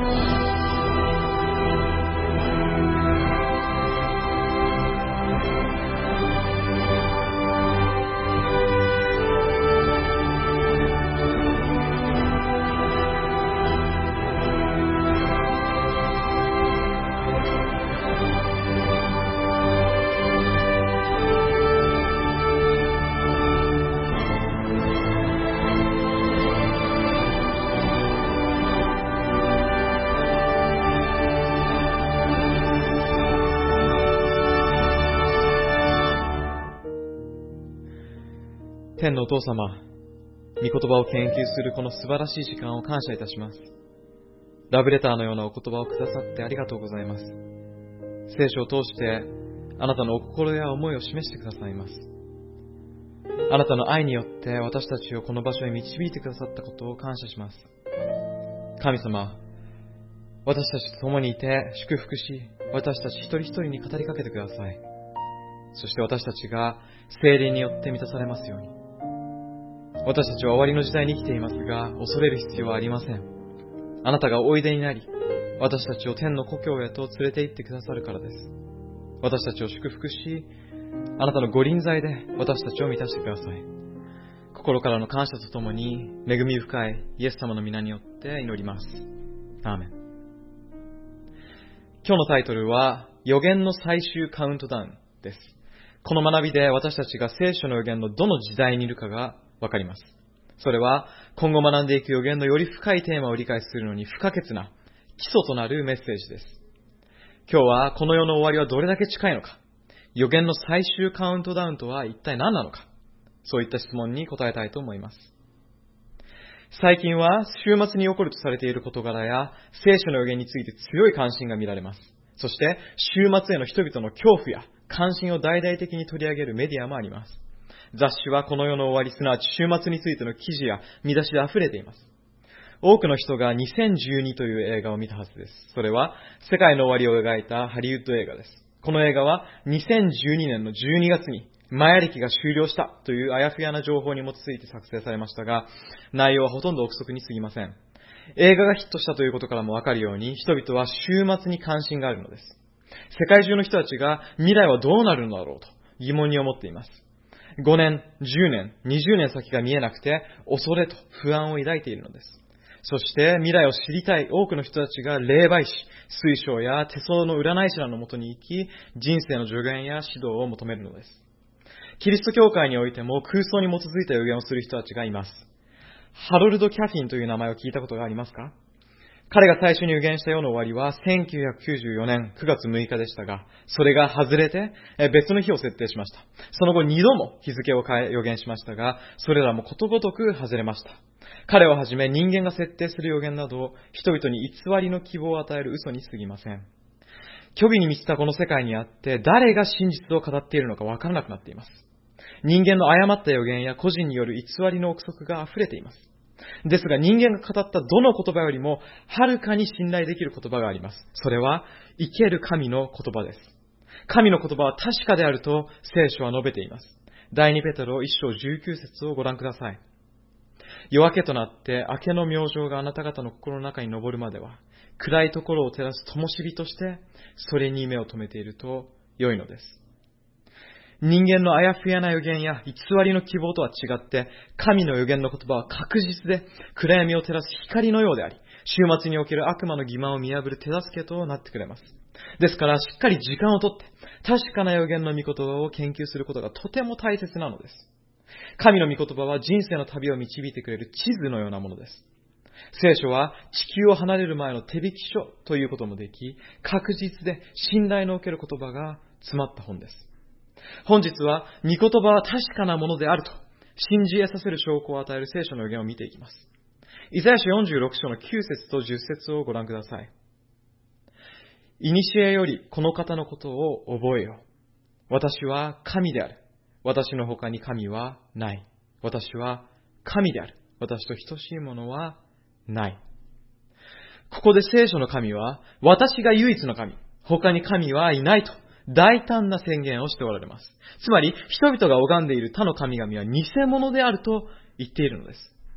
天のお父様、御言葉を研究するこの素晴らしい時間を感謝いたします。ラブレターのようなお言葉をくださってありがとうございます。聖書を通してあなたのお心や思いを示してくださいます。あなたの愛によって私たちをこの場所へ導いてくださったことを感謝します。神様、私たちと共にいて祝福し、私たち一人一人に語りかけてください。そして私たちが聖霊によって満たされますように。私たちは終わりの時代に生きていますが、恐れる必要はありません。あなたがおいでになり、私たちを天の故郷へと連れて行ってくださるからです。私たちを祝福し、あなたのご臨在で私たちを満たしてください。心からの感謝とともに、恵み深いイエス様の皆によって祈ります。アーメン。今日のタイトルは、予言の最終カウントダウンです。この学びで私たちが聖書の予言のどの時代にいるかがわかります。それは今後学んでいく予言のより深いテーマを理解するのに不可欠な基礎となるメッセージです。今日はこの世の終わりはどれだけ近いのか、予言の最終カウントダウンとは一体何なのか、そういった質問に答えたいと思います。最近は週末に起こるとされている事柄や聖書の予言について強い関心が見られます。そして週末への人々の恐怖や関心を大々的に取り上げるメディアもあります。雑誌はこの世の終わり、すなわち週末についての記事や見出しで溢れています。多くの人が2012という映画を見たはずです。それは世界の終わりを描いたハリウッド映画です。この映画は2012年の12月にマヤ暦が終了したというあやふやな情報に基づいて作成されましたが、内容はほとんど憶測に過ぎません。映画がヒットしたということからもわかるように、人々は週末に関心があるのです。世界中の人たちが未来はどうなるのだろうと疑問に思っています。5年、10年、20年先が見えなくて恐れと不安を抱いているのです。そして未来を知りたい多くの人たちが霊媒師、水晶や手相の占い師らのもとに行き、人生の助言や指導を求めるのです。キリスト教会においても空想に基づいた予言をする人たちがいます。ハロルド・キャフィンという名前を聞いたことがありますか？彼が最初に予言した世の終わりは1994年9月6日でしたが、それが外れて別の日を設定しました。その後2度も日付を変え予言しましたが、それらもことごとく外れました。彼をはじめ人間が設定する予言など、人々に偽りの希望を与える嘘に過ぎません。虚偽に満ちたこの世界にあって、誰が真実を語っているのかわからなくなっています。人間の誤った予言や個人による偽りの憶測が溢れています。ですが人間が語ったどの言葉よりもはるかに信頼できる言葉があります。それは生ける神の言葉です。神の言葉は確かであると聖書は述べています。第2ペテロ1章19節をご覧ください。夜明けとなって明けの明星があなた方の心の中に昇るまでは、暗いところを照らす灯火としてそれに目を留めていると良いのです。人間のあやふやな予言や偽りの希望とは違って、神の予言の言葉は確実で暗闇を照らす光のようであり、週末における悪魔の欺瞞を見破る手助けとなってくれます。ですからしっかり時間をとって確かな予言の御言葉を研究することがとても大切なのです。神の御言葉は人生の旅を導いてくれる地図のようなものです。聖書は地球を離れる前の手引き書ということもでき、確実で信頼のおける言葉が詰まった本です。本日は御言葉は確かなものであると信じ得させる証拠を与える聖書の予言を見ていきます。イザヤ書46章の9節と10節をご覧ください。古よりこの方のことを覚えよ。私は神である。私の他に神はない。私は神である。私と等しいものはない。ここで聖書の神は私が唯一の神、他に神はいないと大胆な宣言をしておられます。つまり人々が拝んでいる他の神々は偽物であると言っているのです。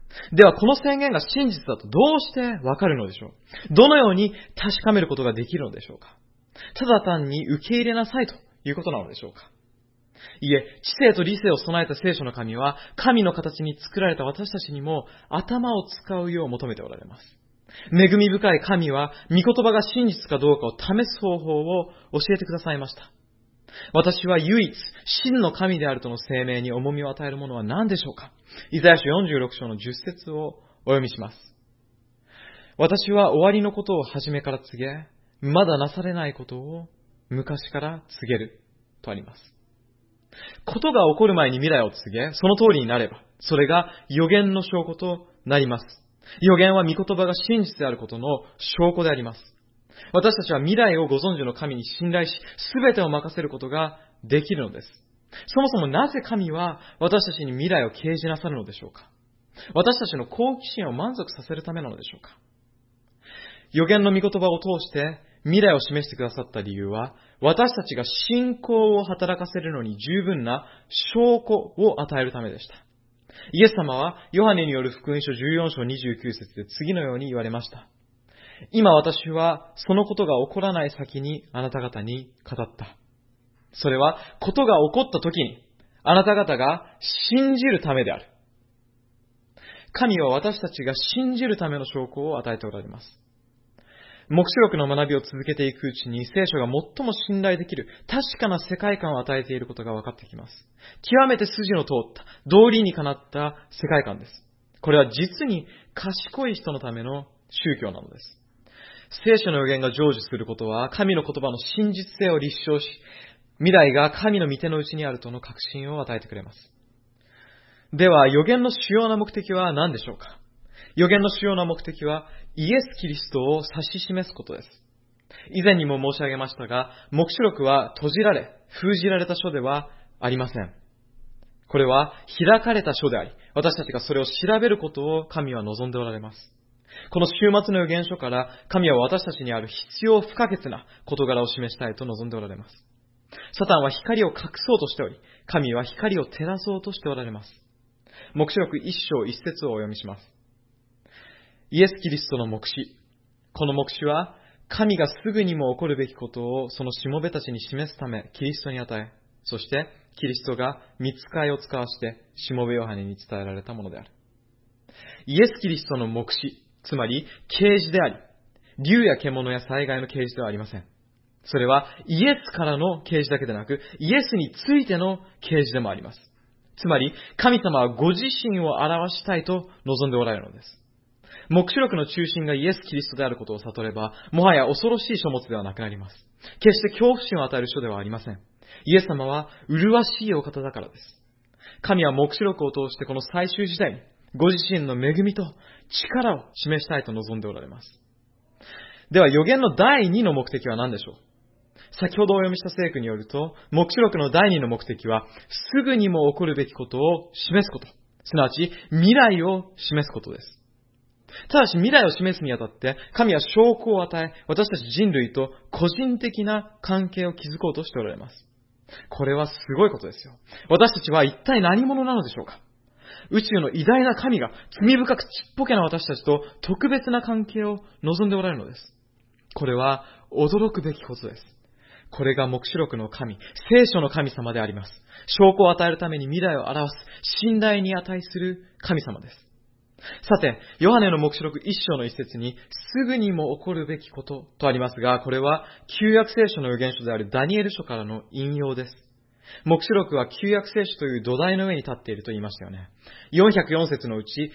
ではこの宣言が真実だとどうしてわかるのでしょう？どのように確かめることができるのでしょうか？ただ単に受け入れなさいということなのでしょうか？いえ、知性と理性を備えた聖書の神は、神の形に作られた私たちにも頭を使うよう求めておられます。恵み深い神は、御言葉が真実かどうかを試す方法を教えてくださいました。私は唯一、真の神であるとの声明に重みを与えるものは何でしょうか？イザヤ書46章の10節をお読みします。私は終わりのことを初めから告げ、まだなされないことを昔から告げるとあります。ことが起こる前に未来を告げ、その通りになれば、それが予言の証拠となります。予言は御言葉が真実であることの証拠であります。私たちは未来をご存知の神に信頼し、すべてを任せることができるのです。そもそもなぜ神は私たちに未来を掲示なさるのでしょうか？私たちの好奇心を満足させるためなのでしょうか？予言の御言葉を通して未来を示してくださった理由は、私たちが信仰を働かせるのに十分な証拠を与えるためでした。イエス様はヨハネによる福音書14章29節で次のように言われました。今私はそのことが起こらない先にあなた方に語った。それはことが起こった時にあなた方が信じるためである。神は私たちが信じるための証拠を与えておられます。黙示録の学びを続けていくうちに聖書が最も信頼できる確かな世界観を与えていることが分かってきます。極めて筋の通った道理にかなった世界観です。これは実に賢い人のための宗教なのです。聖書の予言が成就することは神の言葉の真実性を立証し、未来が神の御手の内にあるとの確信を与えてくれます。では予言の主要な目的は何でしょうか？予言の主要な目的はイエス・キリストを指し示すことです。以前にも申し上げましたが、黙示録は閉じられ、封じられた書ではありません。これは開かれた書であり、私たちがそれを調べることを神は望んでおられます。この終末の予言書から神は私たちにある必要不可欠な事柄を示したいと望んでおられます。サタンは光を隠そうとしており、神は光を照らそうとしておられます。黙示録1章1節をお読みします。イエス・キリストの黙示。この黙示は、神がすぐにも起こるべきことをそのしもべたちに示すため、キリストに与え、そして、キリストが御使いを使わして、しもべヨハネに伝えられたものである。イエス・キリストの黙示、つまり、啓示であり、竜や獣や災害の啓示ではありません。それは、イエスからの啓示だけでなく、イエスについての啓示でもあります。つまり、神様はご自身を表したいと望んでおられるのです。黙示録の中心がイエス・キリストであることを悟れば、もはや恐ろしい書物ではなくなります。決して恐怖心を与える書ではありません。イエス様は麗しいお方だからです。神は黙示録を通してこの最終時代に、ご自身の恵みと力を示したいと望んでおられます。では予言の第2の目的は何でしょう？先ほどお読みした聖句によると、黙示録の第2の目的は、すぐにも起こるべきことを示すこと。すなわち、未来を示すことです。ただし未来を示すにあたって、神は証拠を与え、私たち人類と個人的な関係を築こうとしておられます。これはすごいことですよ。私たちは一体何者なのでしょうか？宇宙の偉大な神が罪深くちっぽけな私たちと特別な関係を望んでおられるのです。これは驚くべきことです。これが黙示録の神、聖書の神様であります。証拠を与えるために未来を表す信頼に値する神様です。さて、ヨハネの黙示録1章の一節に、すぐにも起こるべきこととありますが、これは旧約聖書の預言書であるダニエル書からの引用です。黙示録は旧約聖書という土台の上に立っていると言いましたよね。404節のうち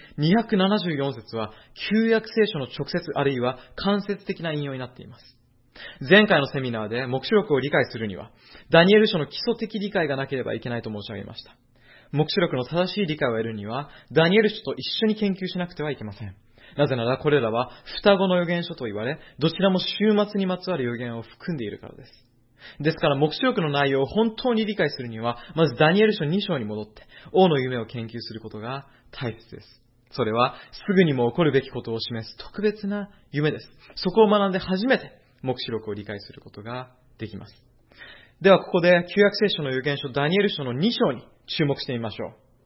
274節は旧約聖書の直接あるいは間接的な引用になっています。前回のセミナーで黙示録を理解するには、ダニエル書の基礎的理解がなければいけないと申し上げました。黙示録の正しい理解を得るには、ダニエル書と一緒に研究しなくてはいけません。なぜならこれらは双子の預言書と言われ、どちらも終末にまつわる預言を含んでいるからです。ですから黙示録の内容を本当に理解するには、まずダニエル書2章に戻って、王の夢を研究することが大切です。それはすぐにも起こるべきことを示す特別な夢です。そこを学んで初めて黙示録を理解することができます。ではここで旧約聖書の預言書ダニエル書の2章に注目してみましょう。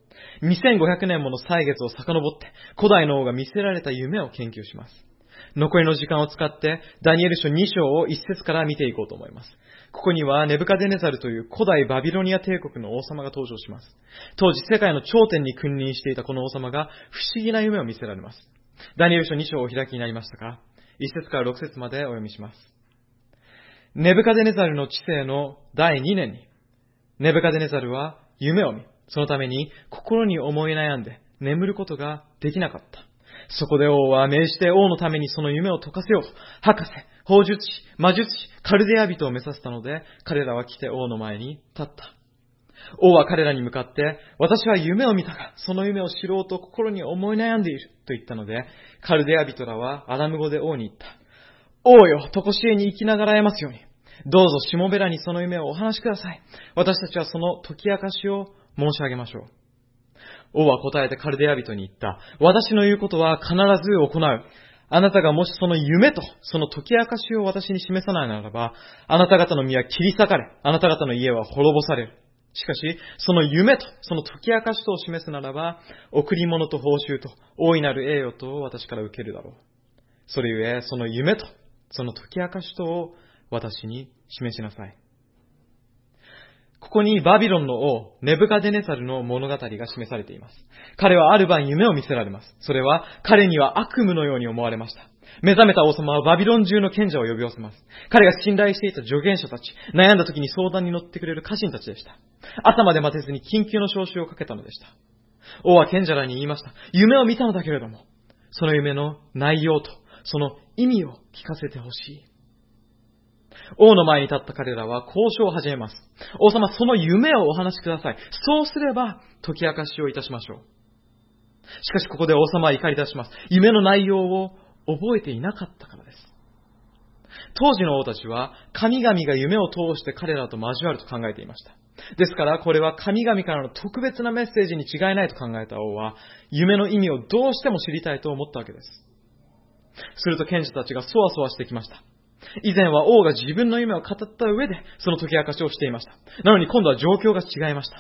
2500年もの歳月を遡って古代の王が見せられた夢を研究します。残りの時間を使ってダニエル書2章を1節から見ていこうと思います。ここにはネブカデネザルという古代バビロニア帝国の王様が登場します。当時世界の頂点に君臨していたこの王様が不思議な夢を見せられます。ダニエル書2章をお開きになりましたか？ 1 節から6節までお読みします。ネブカデネザルの治世の第2年に、ネブカデネザルは夢を見、そのために心に思い悩んで眠ることができなかった。そこで王は命じて王のためにその夢を解かせようと、博士、法術師、魔術師、カルデア人を目指したので、彼らは来て王の前に立った。王は彼らに向かって、私は夢を見たが、その夢を知ろうと心に思い悩んでいると言ったので、カルデア人らはアラム語で王に言った。王よ、とこしえに生きながらえますように。どうぞしもべらにその夢をお話しください。私たちはその解き明かしを申し上げましょう。王は答えてカルデア人に言った。私の言うことは必ず行う。あなたがもしその夢とその解き明かしを私に示さないならば、あなた方の身は切り裂かれ、あなた方の家は滅ぼされる。しかし、その夢とその解き明かしとを示すならば、贈り物と報酬と大いなる栄誉とを私から受けるだろう。それゆえ、その夢とその解き明かしとを私に示しなさい。ここにバビロンの王、ネブカデネザルの物語が示されています。彼はある晩夢を見せられます。それは彼には悪夢のように思われました。目覚めた王様はバビロン中の賢者を呼び寄せます。彼が信頼していた助言者たち、悩んだ時に相談に乗ってくれる家臣たちでした。朝まで待てずに緊急の招集をかけたのでした。王は賢者らに言いました。夢を見たのだけれども、その夢の内容とその意味を聞かせてほしい。王の前に立った彼らは交渉を始めます。王様、その夢をお話しください。そうすれば解き明かしをいたしましょう。しかしここで王様は怒り出します。夢の内容を覚えていなかったからです。当時の王たちは神々が夢を通して彼らと交わると考えていました。ですからこれは神々からの特別なメッセージに違いないと考えた王は夢の意味をどうしても知りたいと思ったわけです。すると賢者たちがそわそわしてきました。以前は王が自分の夢を語った上でその解き明かしをしていました。なのに今度は状況が違いました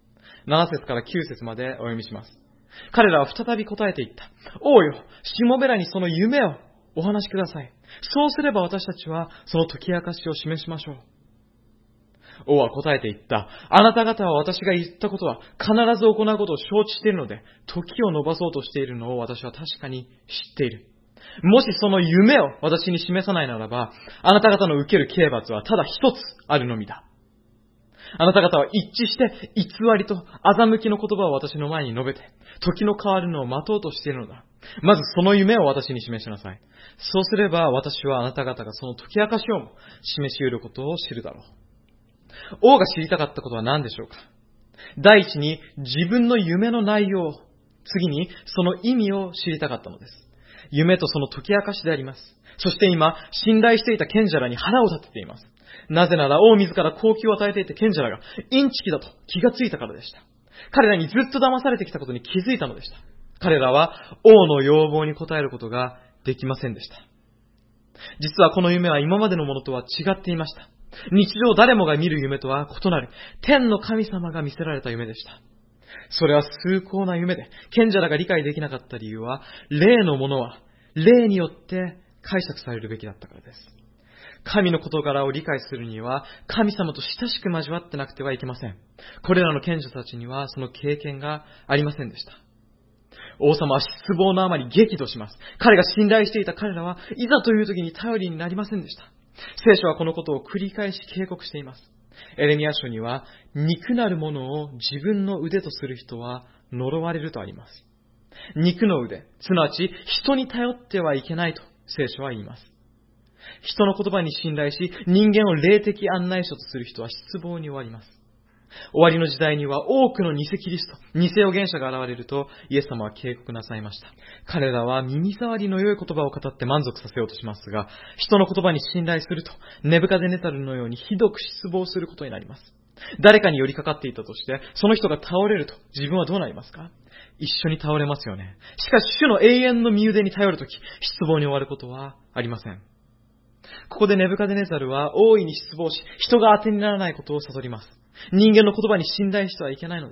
。7節から9節までお読みします。彼らは再び答えていった。王よ、しもべらにその夢をお話しください。そうすれば私たちはその解き明かしを示しましょう。王は答えていった。あなた方は私が言ったことは必ず行うことを承知しているので、時を延ばそうとしているのを私は確かに知っている。もしその夢を私に示さないならば、あなた方の受ける刑罰はただ一つあるのみだ。あなた方は一致して偽りと欺きの言葉を私の前に述べて、時の変わるのを待とうとしているのだ。まずその夢を私に示しなさい。そうすれば私はあなた方がその解き明かしをも示し得ることを知るだろう。王が知りたかったことは何でしょうか。第一に自分の夢の内容、次にその意味を知りたかったのです。夢とその解き明かしであります。そして今、信頼していた賢者らに腹を立てています。なぜなら王自ら高級を与えていた賢者らがインチキだと気がついたからでした。彼らにずっと騙されてきたことに気づいたのでした。彼らは王の要望に応えることができませんでした。実はこの夢は今までのものとは違っていました。日常誰もが見る夢とは異なる天の神様が見せられた夢でした。それは崇高な夢で、賢者らが理解できなかった理由は、霊のものは霊によって解釈されるべきだったからです。神の事柄を理解するには、神様と親しく交わってなくてはいけません。これらの賢者たちにはその経験がありませんでした。王様は失望のあまり激怒します。彼が信頼していた彼らはいざという時に頼りになりませんでした。聖書はこのことを繰り返し警告しています。エレミヤ書には、肉なるものを自分の腕とする人は呪われるとあります。肉の腕、すなわち人に頼ってはいけないと聖書は言います。人の言葉に信頼し、人間を霊的案内者とする人は失望に終わります。終わりの時代には多くの偽キリスト、偽預言者が現れるとイエス様は警告なさいました。彼らは耳障りの良い言葉を語って満足させようとしますが、人の言葉に信頼するとネブカデネザルのようにひどく失望することになります。誰かに寄りかかっていたとして、その人が倒れると自分はどうなりますか？一緒に倒れますよね。しかし主の永遠の身腕に頼るとき、失望に終わることはありません。ここでネブカデネザルは大いに失望し、人が当てにならないことを悟ります。人間の言葉に信頼してはいけないのです。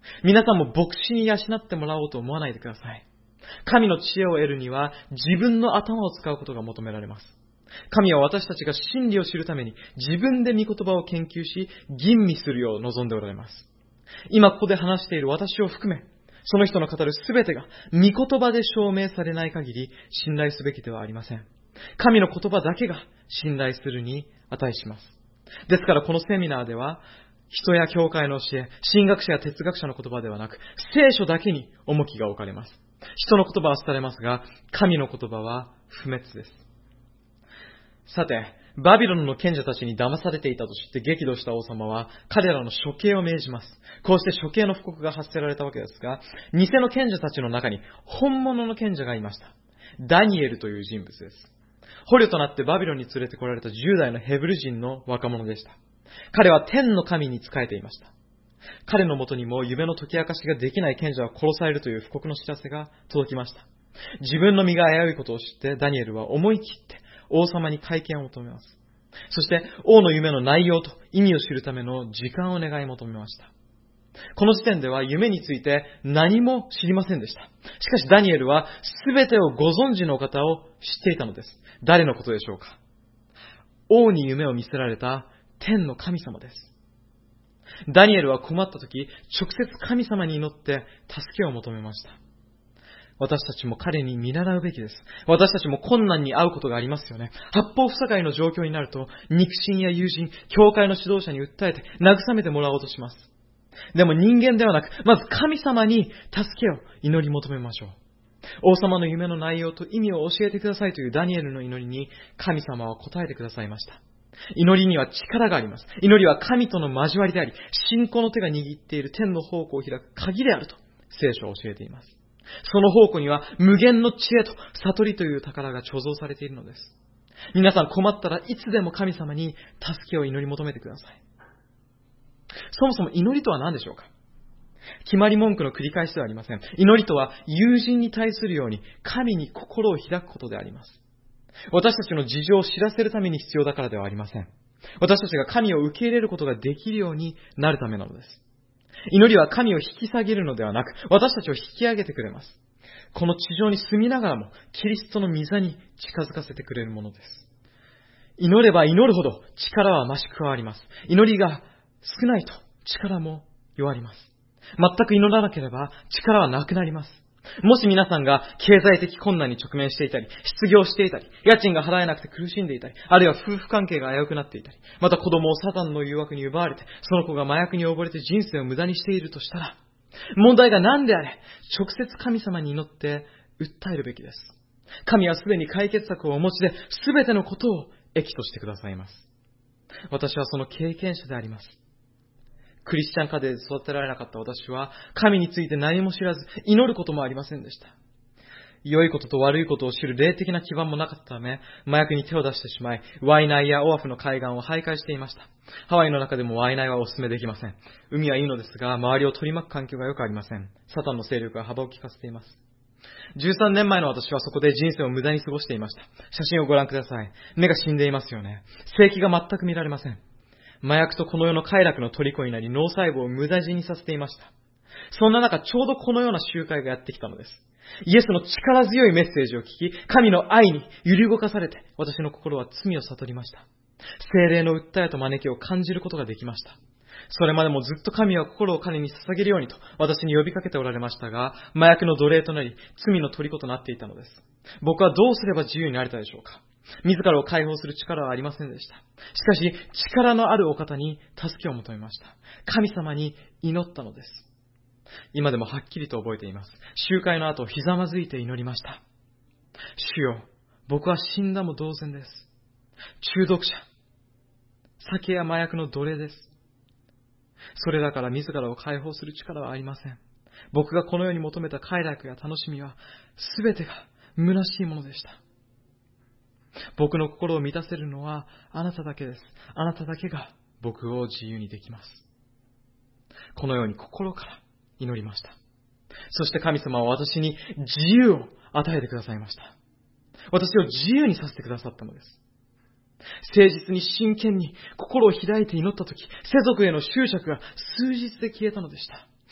皆さんも牧師に養ってもらおうと思わないでください。神の知恵を得るには自分の頭を使うことが求められます。神は私たちが真理を知るために自分で御言葉を研究し吟味するよう望んでおられます。今ここで話している私を含め、その人の語るすべてが御言葉で証明されない限り信頼すべきではありません。神の言葉だけが信頼するに値します。ですからこのセミナーでは、人や教会の教え、神学者や哲学者の言葉ではなく、聖書だけに重きが置かれます。人の言葉は廃れますが、神の言葉は不滅です。さて、バビロンの賢者たちに騙されていたと知って激怒した王様は、彼らの処刑を命じます。こうして処刑の布告が発せられたわけですが、偽の賢者たちの中に本物の賢者がいました。ダニエルという人物です。捕虜となってバビロンに連れてこられた10代のヘブル人の若者でした。彼は天の神に仕えていました。彼のもとにも夢の解き明かしができない賢者は殺されるという布告の知らせが届きました。自分の身が危ういことを知ってダニエルは思い切って王様に会見を求めます。そして王の夢の内容と意味を知るための時間を願い求めました。この時点では夢について何も知りませんでした。しかしダニエルは全てをご存知の方を知っていたのです。誰のことでしょうか。王に夢を見せられた天の神様です。ダニエルは困った時、直接神様に祈って助けを求めました。私たちも彼に見習うべきです。私たちも困難に遭うことがありますよね。八方塞がりの状況になると、肉親や友人、教会の指導者に訴えて慰めてもらおうとします。でも人間ではなく、まず神様に助けを祈り求めましょう。王様の夢の内容と意味を教えてくださいというダニエルの祈りに神様は答えてくださいました。祈りには力があります。祈りは神との交わりであり、信仰の手が握っている天の宝庫を開く鍵であると聖書は教えています。その宝庫には無限の知恵と悟りという宝が貯蔵されているのです。皆さん困ったらいつでも神様に助けを祈り求めてください。そもそも祈りとは何でしょうか。決まり文句の繰り返しではありません。祈りとは友人に対するように神に心を開くことであります。私たちの事情を知らせるために必要だからではありません。私たちが神を受け入れることができるようになるためなのです。祈りは神を引き下げるのではなく、私たちを引き上げてくれます。この地上に住みながらも、キリストの御座に近づかせてくれるものです。祈れば祈るほど力は増し加わります。祈りが少ないと力も弱ります。全く祈らなければ力はなくなります。もし皆さんが経済的困難に直面していたり、失業していたり、家賃が払えなくて苦しんでいたり、あるいは夫婦関係が危うくなっていたり、また子供をサタンの誘惑に奪われて、その子が麻薬に溺れて人生を無駄にしているとしたら、問題が何であれ、直接神様に祈って訴えるべきです。神はすでに解決策をお持ちで、すべてのことを益としてくださいます。私はその経験者であります。クリスチャン家庭で育てられなかった私は、神について何も知らず、祈ることもありませんでした。良いことと悪いことを知る霊的な基盤もなかったため、麻薬に手を出してしまい、ワイナイやオアフの海岸を徘徊していました。ハワイの中でもワイナイはお勧めできません。海はいいのですが、周りを取り巻く環境が良くありません。サタンの勢力が幅を利かせています。13年前の私はそこで人生を無駄に過ごしていました。写真をご覧ください。目が死んでいますよね。生気が全く見られません。麻薬とこの世の快楽の虜になり、脳細胞を無駄死にさせていました。そんな中、ちょうどこのような集会がやってきたのです。イエスの力強いメッセージを聞き、神の愛に揺り動かされて、私の心は罪を悟りました。聖霊の訴えと招きを感じることができました。それまでもずっと神は心を彼に捧げるようにと私に呼びかけておられましたが、麻薬の奴隷となり、罪の虜となっていたのです。僕はどうすれば自由になれたでしょうか。自らを解放する力はありませんでした。しかし、力のあるお方に助けを求めました。神様に祈ったのです。今でもはっきりと覚えています。集会の後、ひざまずいて祈りました。主よ、僕は死んだも同然です。中毒者、酒や麻薬の奴隷です。それだから自らを解放する力はありません。僕がこの世に求めた快楽や楽しみは、すべてが虚しいものでした。僕の心を満たせるのはあなただけです。あなただけが僕を自由にできます。このように心から祈りました。そして神様は私に自由を与えてくださいました。私を自由にさせてくださったのです。誠実に真剣に心を開いて祈ったとき、世俗への執着が数日で消えたのでした。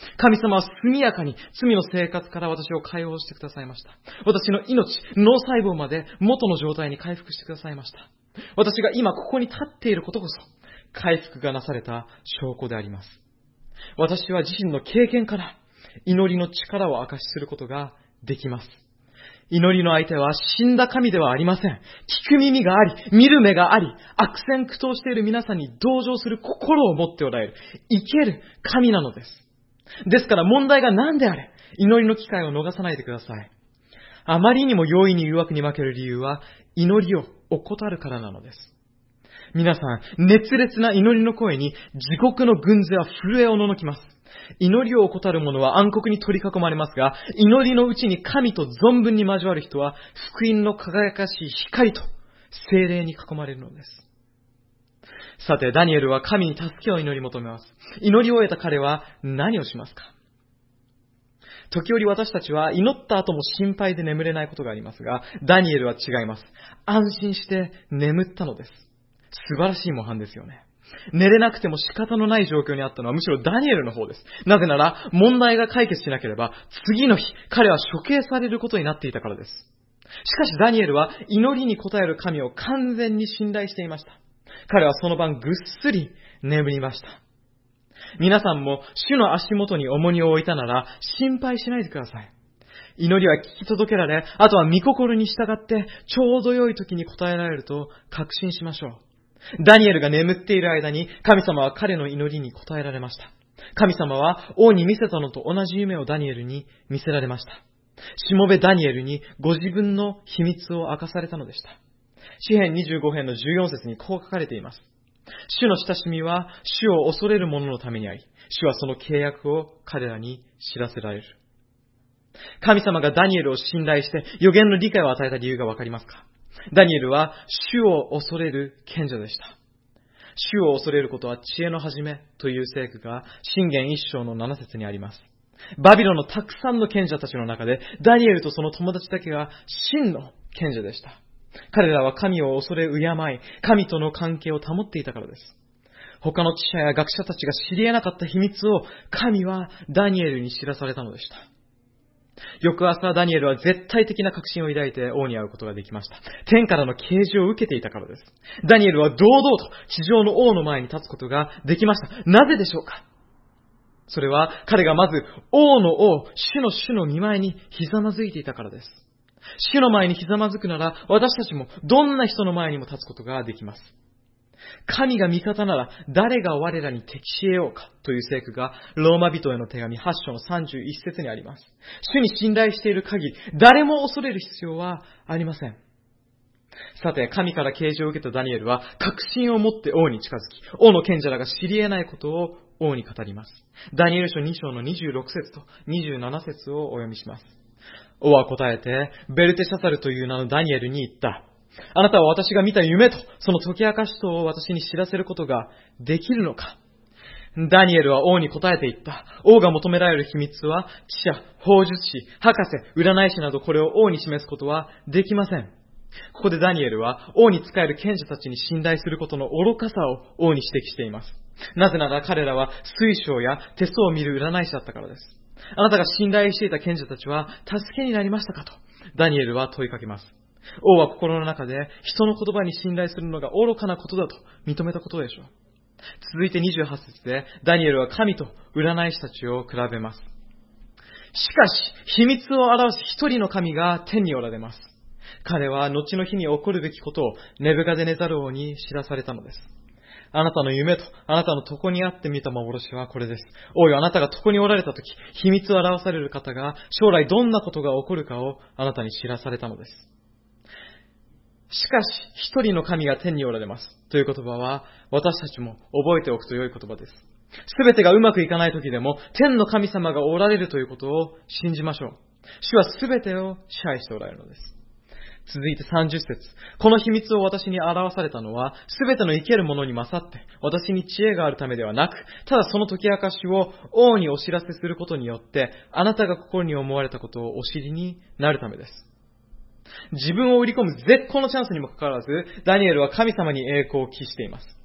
神様は速やかに罪の生活から私を解放してくださいました。私の命、脳細胞まで元の状態に回復してくださいました。私が今ここに立っていることこそ、回復がなされた証拠であります。私は自身の経験から祈りの力を証しすることができます。祈りの相手は死んだ神ではありません。聞く耳があり、見る目があり、悪戦苦闘している皆さんに同情する心を持っておられる、生ける神なのです。ですから問題が何であれ、祈りの機会を逃さないでください。あまりにも容易に誘惑に負ける理由は、祈りを怠るからなのです。皆さん、熱烈な祈りの声に地獄の軍勢は震えをののきます。祈りを怠る者は暗黒に取り囲まれますが、祈りのうちに神と存分に交わる人は、福音の輝かしい光と聖霊に囲まれるのです。さて、ダニエルは神に助けを祈り求めます。祈りを終えた彼は何をしますか？時折私たちは祈った後も心配で眠れないことがありますが、ダニエルは違います。安心して眠ったのです。素晴らしい模範ですよね。寝れなくても仕方のない状況にあったのはむしろダニエルの方です。なぜなら問題が解決しなければ次の日彼は処刑されることになっていたからです。しかしダニエルは祈りに応える神を完全に信頼していました。彼はその晩ぐっすり眠りました。皆さんも主の足元に重荷を置いたなら心配しないでください。祈りは聞き届けられ、あとは御心に従ってちょうど良い時に応えられると確信しましょう。ダニエルが眠っている間に神様は彼の祈りに応えられました。神様は王に見せたのと同じ夢をダニエルに見せられました。しもべダニエルにご自分の秘密を明かされたのでした。詩編25編の14節にこう書かれています。主の親しみは主を恐れる者のためにあり、主はその契約を彼らに知らせられる。神様がダニエルを信頼して預言の理解を与えた理由がわかりますか？ダニエルは主を恐れる賢者でした。主を恐れることは知恵の始めという聖句が箴言1章の7節にあります。バビロンのたくさんの賢者たちの中でダニエルとその友達だけが真の賢者でした。彼らは神を恐れ敬い、神との関係を保っていたからです。他の知者や学者たちが知り得なかった秘密を神はダニエルに知らされたのでした。翌朝ダニエルは絶対的な確信を抱いて王に会うことができました。天からの啓示を受けていたからです。ダニエルは堂々と地上の王の前に立つことができました。なぜでしょうか？それは彼がまず王の王、主の御前にひざまずいていたからです。主の前にひざまずくなら私たちもどんな人の前にも立つことができます。神が味方なら誰が我らに敵し得ようかという聖句がローマ人への手紙8章の31節にあります。主に信頼している限り誰も恐れる必要はありません。さて、神から啓示を受けたダニエルは確信を持って王に近づき、王の賢者らが知り得ないことを王に語ります。ダニエル書2章の26節と27節をお読みします。王は答えて、ベルテシャサルという名のダニエルに言った。あなたは私が見た夢とその解き明かしとを私に知らせることができるのか？ダニエルは王に答えて言った。王が求められる秘密は、知者、法術師、博士、占い師などこれを王に示すことはできません。ここでダニエルは王に仕える賢者たちに信頼することの愚かさを王に指摘しています。なぜなら彼らは水晶や手相を見る占い師だったからです。あなたが信頼していた賢者たちは助けになりましたかとダニエルは問いかけます。王は心の中で人の言葉に信頼するのが愚かなことだと認めたことでしょう。続いて28節でダニエルは神と占い師たちを比べます。しかし秘密を表す一人の神が天におられます。彼は後の日に起こるべきことをネブカデネザル王に知らされたのです。あなたの夢とあなたの床にあって見た幻はこれです。王よ、あなたが床におられたとき、秘密を表される方が将来どんなことが起こるかをあなたに知らされたのです。しかし、一人の神が天におられます。という言葉は、私たちも覚えておくと良い言葉です。すべてがうまくいかないときでも、天の神様がおられるということを信じましょう。主はすべてを支配しておられるのです。続いて30節。この秘密を私に表されたのは、すべての生けるものに勝って、私に知恵があるためではなく、ただその解き明かしを王にお知らせすることによって、あなたが心に思われたことをお知りになるためです。自分を売り込む絶好のチャンスにもかかわらず、ダニエルは神様に栄光を期しています。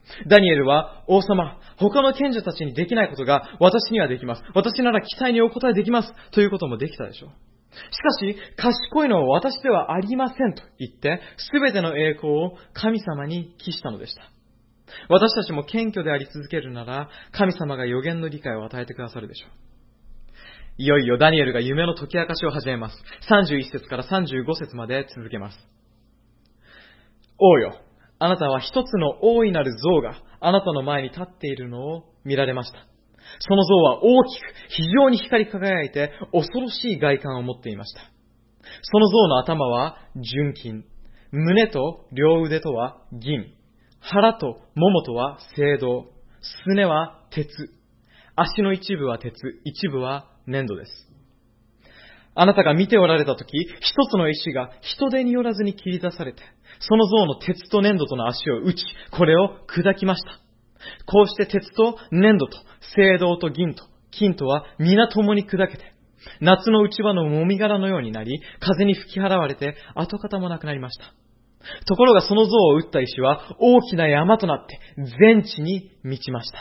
ダニエルは、王様、他の賢者たちにできないことが私にはできます。私なら期待にお答えできます。ということもできたでしょう。しかし、賢いのは私ではありませんと言って、すべての栄光を神様に帰したのでした。私たちも謙虚であり続けるなら、神様が予言の理解を与えてくださるでしょう。いよいよダニエルが夢の解き明かしを始めます。31節から35節まで続けます。王よ、あなたは一つの大いなる像があなたの前に立っているのを見られました。その像は大きく、非常に光り輝いて恐ろしい外観を持っていました。その像の頭は純金、胸と両腕とは銀、腹とももとは青銅、すねは鉄、足の一部は鉄、一部は粘土です。あなたが見ておられたとき、一つの石が人手によらずに切り出されて、その像の鉄と粘土との足を打ち、これを砕きました。こうして鉄と粘土と青銅と銀と金とは皆共に砕けて、夏の内場のもみ殻のようになり、風に吹き払われて跡形もなくなりました。ところがその像を打った石は大きな山となって全地に満ちました。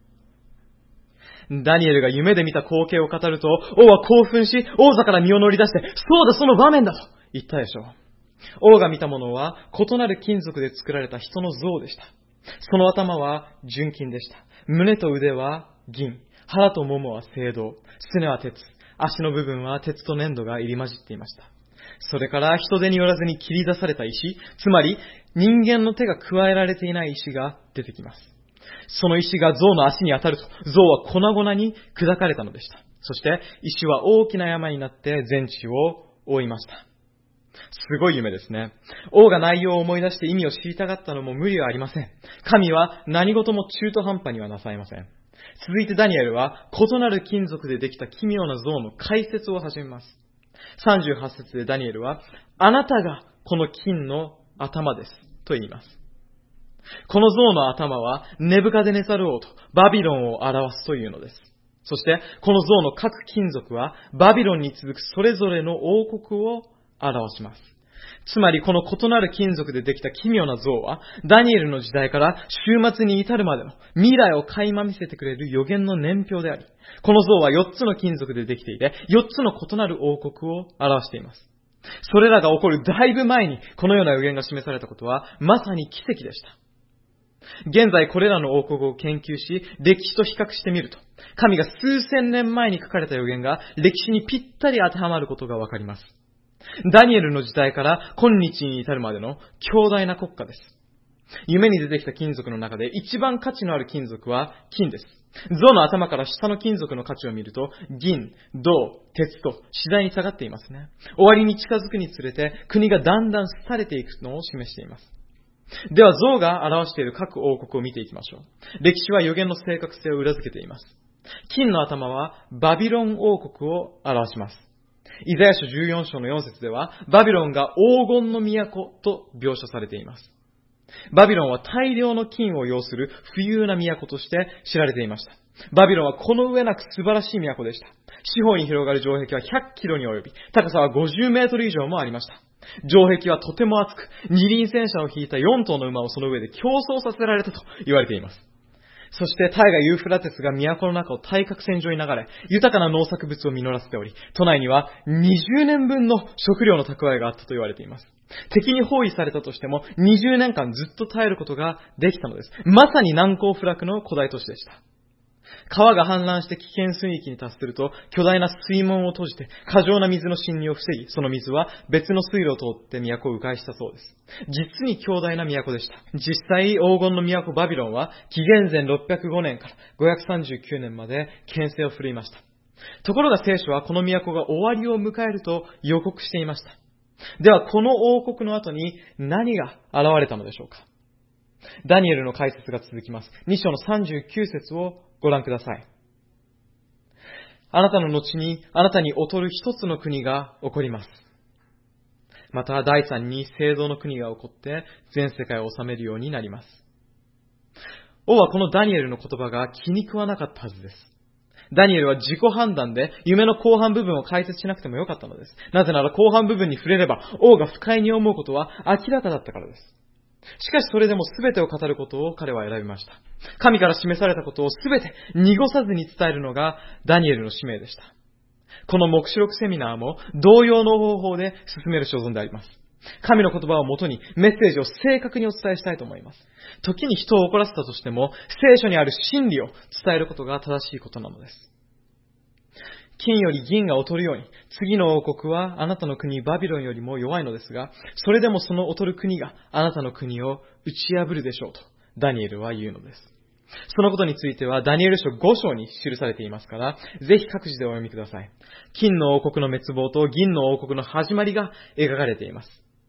ダニエルが夢で見た光景を語ると、王は興奮し、王座から身を乗り出して、そうだ、その場面だと言ったでしょう。王が見たものは異なる金属で作られた人の像でした。その頭は純金でした。胸と腕は銀、腹とももは青銅、すねは鉄、足の部分は鉄と粘土が入り混じっていました。それから人手によらずに切り出された石、つまり人間の手が加えられていない石が出てきます。その石が象の足に当たると、象は粉々に砕かれたのでした。そして石は大きな山になって全地を覆いました。すごい夢ですね。王が内容を思い出して意味を知りたがったのも無理はありません。神は何事も中途半端にはなさいません。続いてダニエルは異なる金属でできた奇妙な像の解説を始めます。38節でダニエルは、あなたがこの金の頭ですと言います。この像の頭はネブカデネザル王とバビロンを表すというのです。そしてこの像の各金属はバビロンに続くそれぞれの王国を表します。つまりこの異なる金属でできた奇妙な像はダニエルの時代から終末に至るまでの未来を垣間見せてくれる予言の年表であり、この像は4つの金属でできていて4つの異なる王国を表しています。それらが起こるだいぶ前にこのような予言が示されたことはまさに奇跡でした。現在これらの王国を研究し歴史と比較してみると、神が数千年前に書かれた予言が歴史にぴったり当てはまることがわかります。ダニエルの時代から今日に至るまでの強大な国家です。夢に出てきた金属の中で一番価値のある金属は金です。象の頭から下の金属の価値を見ると、銀、銅、鉄と次第に下がっていますね。終わりに近づくにつれて国がだんだん廃れていくのを示しています。では象が表している各王国を見ていきましょう。歴史は予言の正確性を裏付けています。金の頭はバビロン王国を表します。イザヤ書14章の4節では、バビロンが黄金の都と描写されています。バビロンは大量の金を要する富裕な都として知られていました。バビロンはこの上なく素晴らしい都でした。四方に広がる城壁は100キロに及び、高さは50メートル以上もありました。城壁はとても厚く、二輪戦車を引いた4頭の馬をその上で競争させられたと言われています。そして大河ユーフラテスが都の中を対角線上に流れ、豊かな農作物を実らせており、都内には20年分の食料の蓄えがあったと言われています。敵に包囲されたとしても20年間ずっと耐えることができたのです。まさに難攻不落の古代都市でした。川が氾濫して危険水域に達すると、巨大な水門を閉じて過剰な水の侵入を防ぎ、その水は別の水路を通って都を迂回したそうです。実に強大な都でした。実際、黄金の都バビロンは紀元前605年から539年まで権勢を振るいました。ところが聖書はこの都が終わりを迎えると予告していました。ではこの王国の後に何が現れたのでしょうか。ダニエルの解説が続きます。2章の39節をご覧ください。あなたの後にあなたに劣る一つの国が起こります。また第三に聖堂の国が起こって全世界を治めるようになります。王はこのダニエルの言葉が気に食わなかったはずです。ダニエルは自己判断で夢の後半部分を解説しなくてもよかったのです。なぜなら後半部分に触れれば王が不快に思うことは明らかだったからです。 しかしそれでも全てを語ることを彼は選びました。神から示されたことを全て濁さずに伝えるのがダニエルの使命でした。この黙示録セミナーも同様の方法で進める所存であります。神の言葉をもとにメッセージを正確にお伝えしたいと思います。時に人を怒らせたとしても、聖書にある真理を伝えることが正しいことなのです。金より銀が劣るように、次の王国はあなたの国バビロンよりも弱いのですが、それでもその劣る国があなたの国を打ち破るでしょうと、ダニエルは言うのです。そのことについてはダニエル書5章に記されていますから、ぜひ各自でお読みください。金の王国の滅亡と銀の王国の始まりが描かれています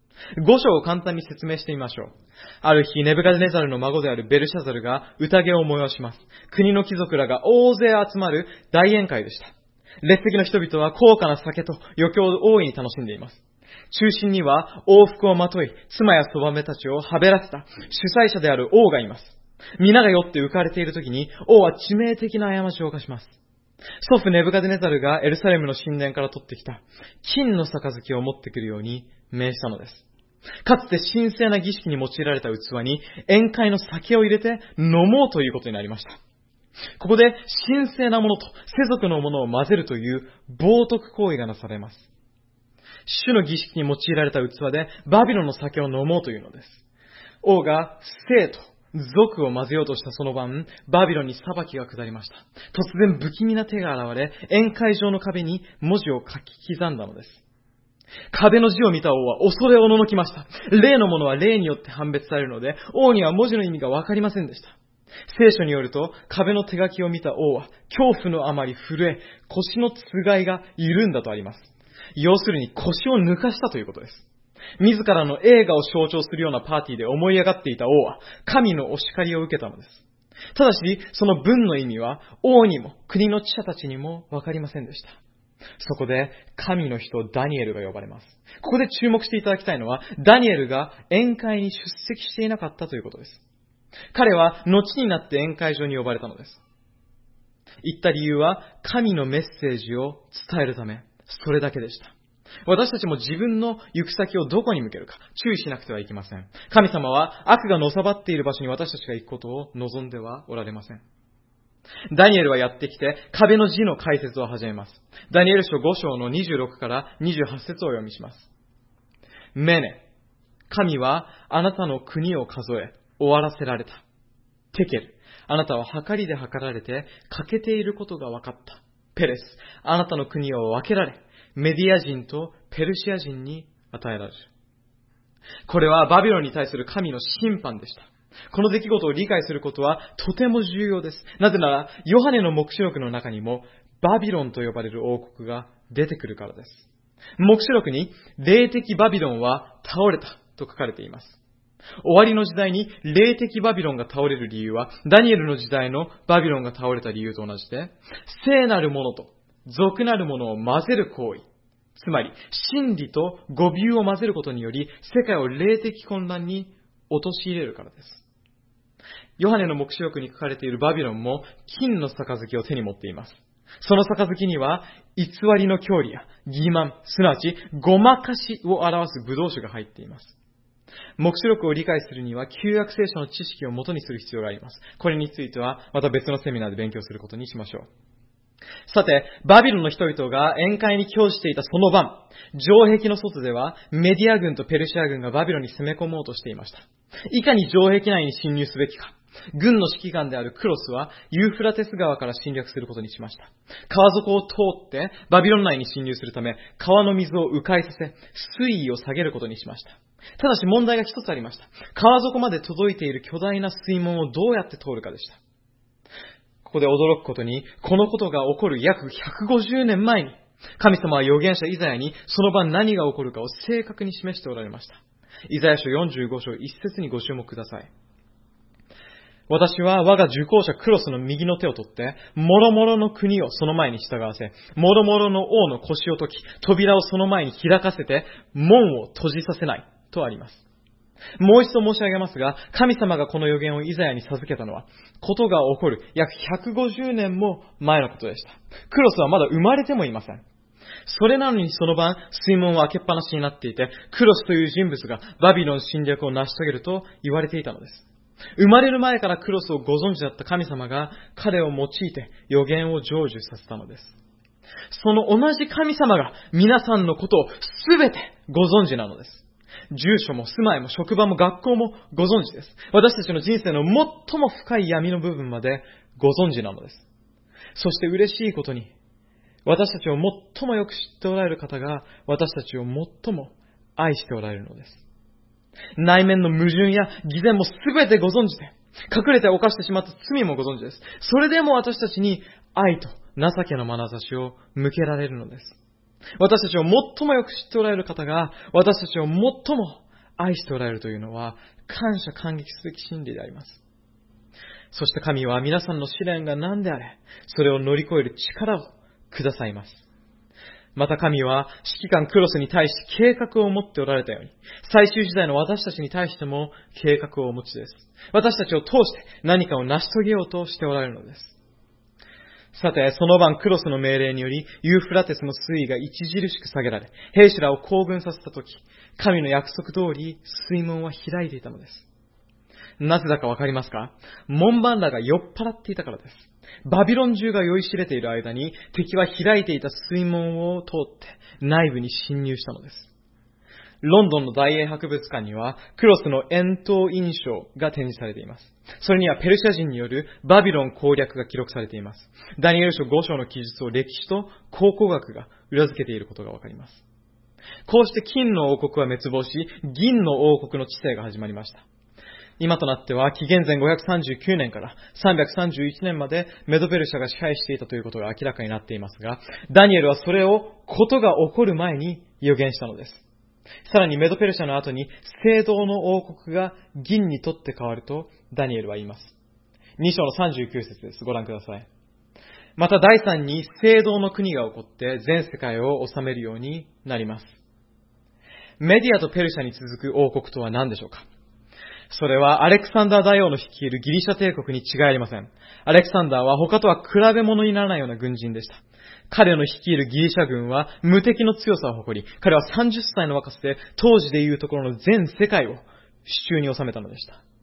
。5章を簡単に説明してみましょう。ある日、ネブカデネザルの孫であるベルシャザルが宴を催します。国の貴族らが大勢集まる大宴会でした。列席の人々は高価な酒と余興を大いに楽しんでいます。中心には王服をまとい、妻やそばめたちをはべらせた主催者である王がいます。皆が酔って浮かれているときに、王は致命的な過ちを犯します。祖父ネブカデネザルがエルサレムの神殿から取ってきた金の杯を持ってくるように命したのです。かつて神聖な儀式に用いられた器に宴会の酒を入れて飲もうということになりました。ここで神聖なものと世俗のものを混ぜるという冒涜行為がなされます。主の儀式に用いられた器でバビロンの酒を飲もうというのです。王が生と俗を混ぜようとしたその晩、バビロンに裁きが下りました。突然不気味な手が現れ、宴会場の壁に文字を書き刻んだのです。壁の字を見た王は恐れおののきました。例のものは例によって判別されるので、王には文字の意味がわかりませんでした。聖書によると、壁の手書きを見た王は恐怖のあまり震え、腰のつがいが緩んだとあります。要するに腰を抜かしたということです。自らの栄華を象徴するようなパーティーで思い上がっていた王は神のお叱りを受けたのです。ただし、その文の意味は王にも国の知者たちにもわかりませんでした。そこで神の人ダニエルが呼ばれます。ここで注目していただきたいのは、ダニエルが宴会に出席していなかったということです。彼は後になって宴会場に呼ばれたのです。言った理由は神のメッセージを伝えるため、それだけでした。私たちも自分の行く先をどこに向けるか注意しなくてはいけません。神様は悪がのさばっている場所に私たちが行くことを望んではおられません。ダニエルはやってきて壁の字の解説を始めます。ダニエル書5章の26から28節をお読みします。メネ、神はあなたの国を数え終わらせられた。テケル、あなたは計りで計られて欠けていることが分かった。ペレス、あなたの国を分けられ、メディア人とペルシア人に与えられる。これはバビロンに対する神の審判でした。この出来事を理解することはとても重要です。なぜなら、ヨハネの黙示録の中にもバビロンと呼ばれる王国が出てくるからです。黙示録に霊的バビロンは倒れたと書かれています。終わりの時代に霊的バビロンが倒れる理由は、ダニエルの時代のバビロンが倒れた理由と同じで、聖なるものと俗なるものを混ぜる行為、つまり真理と誤謬を混ぜることにより世界を霊的混乱に陥れるからです。ヨハネの黙示録に書かれているバビロンも金の杯を手に持っています。その杯には偽りの教理や欺瞞、すなわちごまかしを表す葡萄酒が入っています。黙示録を理解するには旧約聖書の知識を元にする必要があります。これについてはまた別のセミナーで勉強することにしましょう。さて、バビロンの人々が宴会に興じていたその晩、城壁の外ではメディア軍とペルシア軍がバビロンに攻め込もうとしていました。いかに城壁内に侵入すべきか。軍の指揮官であるクロスはユーフラテス川から侵略することにしました。川底を通ってバビロン内に侵入するため、川の水を迂回させ、水位を下げることにしました。ただし問題が一つありました。川底まで届いている巨大な水門をどうやって通るかでした。ここで驚くことに、このことが起こる約150年前に、神様は預言者イザヤにその晩何が起こるかを正確に示しておられました。イザヤ書45章1節にご注目ください。私は我が受講者クロスの右の手を取って、諸々の国をその前に従わせ、諸々の王の腰を解き、扉をその前に開かせて、門を閉じさせないとあります。もう一度申し上げますが、神様がこの預言をイザヤに授けたのは、ことが起こる約150年も前のことでした。クロスはまだ生まれてもいません。 それなのにその晩、水門は開けっぱなしになっていて、クロスという人物がバビロン侵略を成し遂げると言われていたのです。生まれる前からクロスをご存知だった神様が彼を用いて予言を成就させたのです。その同じ神様が皆さんのことをすべてご存知なのです。住所も住まいも職場も学校もご存知です。私たちの人生の最も深い闇の部分までご存知なのです。そして嬉しいことに、私たちを最もよく知っておられる方が私たちを最も愛しておられるのです。内面の矛盾や偽善もすべてご存知で、隠れて犯してしまった罪もご存知です。それでも私たちに愛と情けの眼差しを向けられるのです。私たちを最もよく知っておられる方が私たちを最も愛しておられるというのは感謝感激すべき真理であります。そして神は皆さんの試練が何であれ、それを乗り越える力をくださいます。また神は指揮官クロスに対して計画を持っておられたように、最終時代の私たちに対しても計画をお持ちです。私たちを通して何かを成し遂げようとしておられるのです。さて、その晩クロスの命令により、ユーフラテスの水位が著しく下げられ、兵士らを行軍させたとき、神の約束通り水門は開いていたのです。なぜだかわかりますか？門番らが酔っ払っていたからです。バビロン中が酔いしれている間に、敵は開いていた水門を通って内部に侵入したのです。ロンドンの大英博物館にはクロスの円筒印象が展示されています。それにはペルシャ人によるバビロン攻略が記録されています。ダニエル書5章の記述を歴史と考古学が裏付けていることがわかります。こうして金の王国は滅亡し、銀の王国の治世が始まりました。今となっては紀元前539年から331年までメドペルシャが支配していたということが明らかになっていますが、ダニエルはそれをことが起こる前に予言したのです。さらにメドペルシャの後に青銅の王国が銀にとって変わるとダニエルは言います。2章の39節です。ご覧ください。また第3に青銅の国が起こって全世界を治めるようになります。メディアとペルシャに続く王国とは何でしょうか？それはアレクサンダー大王の率いるギリシャ帝国に違いありません。アレクサンダーは他とは比べ物にならないような軍人でした。彼の率いるギリシャ軍は無敵の強さを誇り、彼は30歳の若さで当時でいうところの全世界を手中に収めたのでした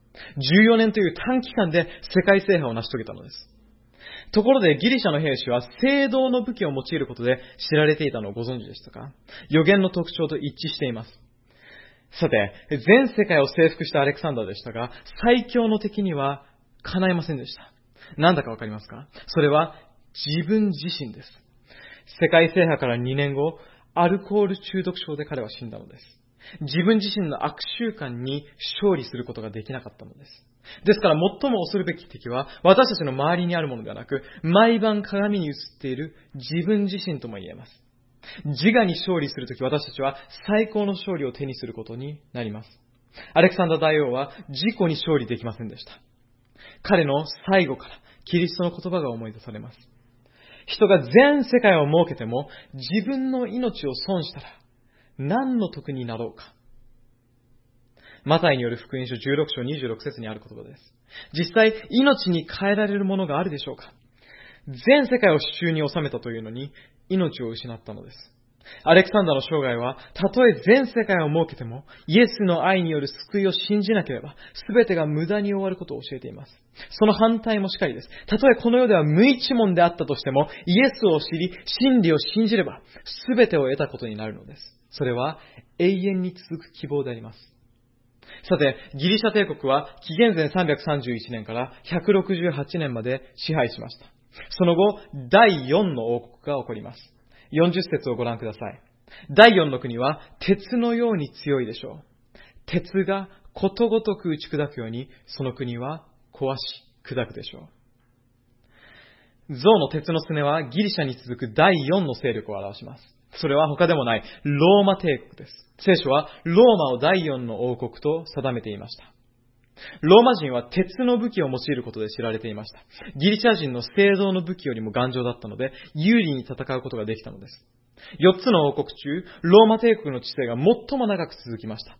。14年という短期間で世界制覇を成し遂げたのです。ところでギリシャの兵士は青銅の武器を用いることで知られていたのをご存知でしたか？予言の特徴と一致しています。さて、全世界を征服したアレクサンダーでしたが、最強の敵にはかないませんでした。なんだかわかりますか？それは自分自身です。世界制覇から2年後、アルコール中毒症で彼は死んだのです。自分自身の悪習慣に勝利することができなかったのです。ですから最も恐るべき敵は私たちの周りにあるものではなく、毎晩鏡に映っている自分自身とも言えます。自我に勝利するとき、私たちは最高の勝利を手にすることになります。アレクサンダー大王は自己に勝利できませんでした。彼の最後からキリストの言葉が思い出されます。人が全世界を設けても自分の命を損したら何の得になろうか。マタイによる福音書16章26節にある言葉です。実際、命に変えられるものがあるでしょうか？全世界を手中に収めたというのに命を失ったのです。アレクサンダーの生涯は、たとえ全世界を設けても、イエスの愛による救いを信じなければ、すべてが無駄に終わることを教えています。その反対もしかりです。たとえこの世では無一文であったとしても、イエスを知り、真理を信じれば、すべてを得たことになるのです。それは永遠に続く希望であります。さて、ギリシャ帝国は紀元前331年から168年まで支配しました。その後、第4の王国が起こります。40節をご覧ください。第4の国は鉄のように強いでしょう。鉄がことごとく打ち砕くように、その国は壊し砕くでしょう。象の鉄のすねはギリシャに続く第4の勢力を表します。それは他でもないローマ帝国です。聖書はローマを第4の王国と定めていました。ローマ人は鉄の武器を用いることで知られていました。ギリシャ人の青銅の武器よりも頑丈だったので、有利に戦うことができたのです。4つの王国中、ローマ帝国の治世が最も長く続きました。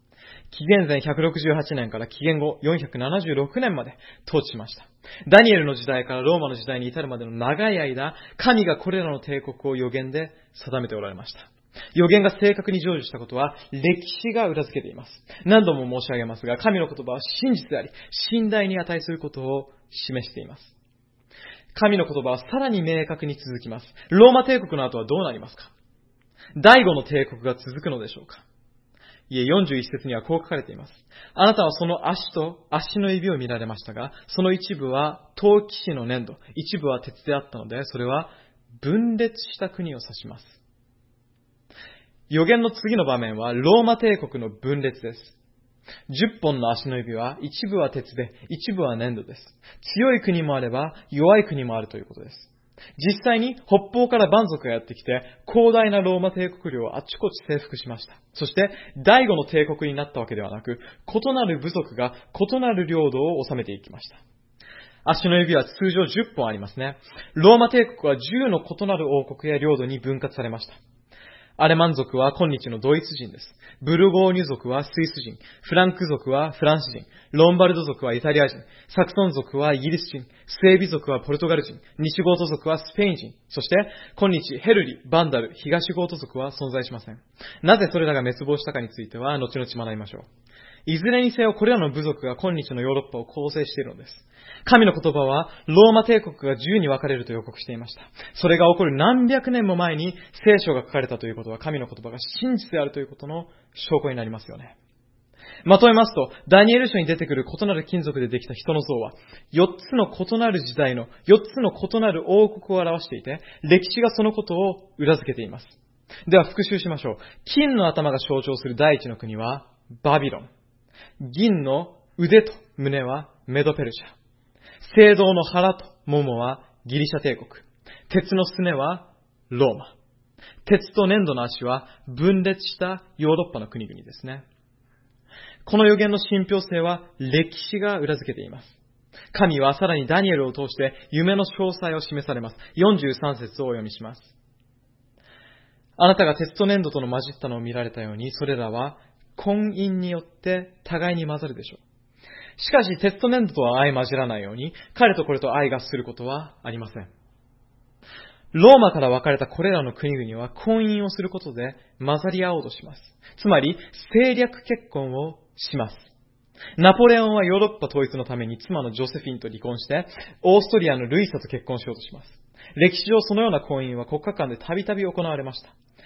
紀元前168年から紀元後476年まで統治しました。ダニエルの時代からローマの時代に至るまでの長い間、神がこれらの帝国を預言で定めておられました。預言が正確に成就したことは歴史が裏付けています。何度も申し上げますが、神の言葉は真実であり、信頼に値することを示しています。神の言葉はさらに明確に続きます。ローマ帝国の後はどうなりますか？第5の帝国が続くのでしょうか？いえ、41節にはこう書かれています。あなたはその足と足の指を見られましたが、その一部は陶器師の粘土、一部は鉄であったので、それは分裂した国を指します。預言の次の場面はローマ帝国の分裂です。10本の足の指は一部は鉄で、一部は粘土です。強い国もあれば弱い国もあるということです。実際に北方から蛮族がやってきて、広大なローマ帝国領をあちこち征服しました。そして第5の帝国になったわけではなく、異なる部族が異なる領土を治めていきました。足の指は通常10本ありますね。ローマ帝国は10の異なる王国や領土に分割されました。アレマン族は今日のドイツ人です。ブルゴーニュ族はスイス人。フランク族はフランス人。ロンバルド族はイタリア人。サクソン族はイギリス人。スエビ族はポルトガル人。西ゴート族はスペイン人。そして、今日ヘルリ、バンダル、東ゴート族は存在しません。なぜそれらが滅亡したかについては、後々学びましょう。いずれにせよこれらの部族が今日のヨーロッパを構成しているのです。神の言葉はローマ帝国が10に分かれると予告していました。それが起こる何百年も前に聖書が書かれたということは神の言葉が真実であるということの証拠になりますよね。まとめますと、ダニエル書に出てくる異なる金属でできた人の像は4つの異なる時代の4つの異なる王国を表していて、歴史がそのことを裏付けています。では復習しましょう。金の頭が象徴する第一の国はバビロン。銀の腕と胸はメドペルシャ。青銅の腹と桃はギリシャ帝国。鉄のすねはローマ。鉄と粘土の足は分裂したヨーロッパの国々ですね。この預言の信憑性は歴史が裏付けています。神はさらにダニエルを通して夢の詳細を示されます。43節をお読みします。あなたが鉄と粘土との混じったのを見られたように、それらは婚姻によって互いに混ざるでしょう。しかし、鉄と粘土とは相混じらないように、彼とこれと相合することはありません。ローマから分かれたこれらの国々は婚姻をすることで混ざり合おうとします。つまり、政略結婚をします。ナポレオンはヨーロッパ統一のために妻のジョセフィンと離婚して、オーストリアのルイサと結婚しようとします。歴史上そのような婚姻は国家間でたびたび行われました